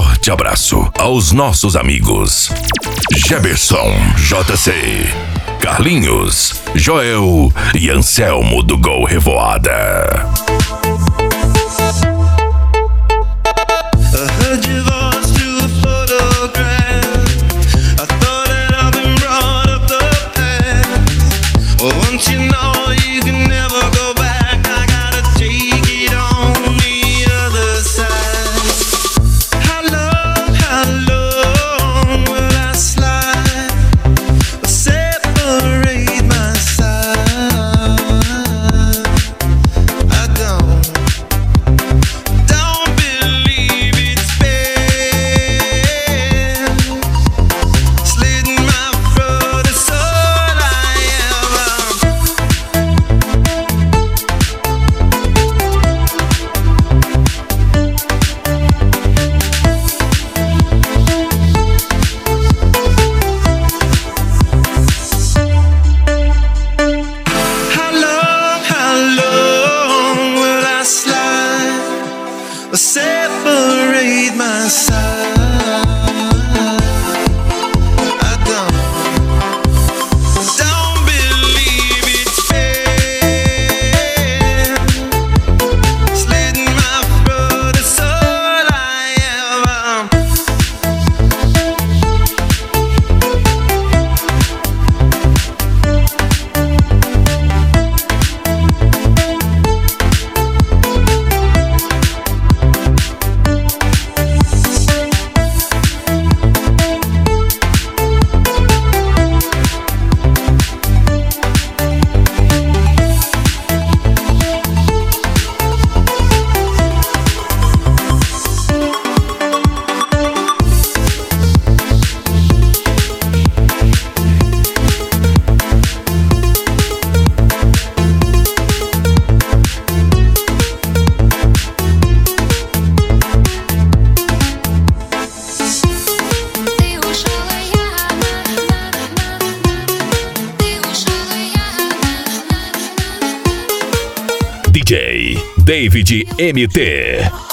forte abraço aos nossos amigos Geberson, JC, Carlinhos, Joel e Anselmo do Gol Revoada. Separate my side. I don't believe it's fair. Slitting my throat is all I am. DJ David MT.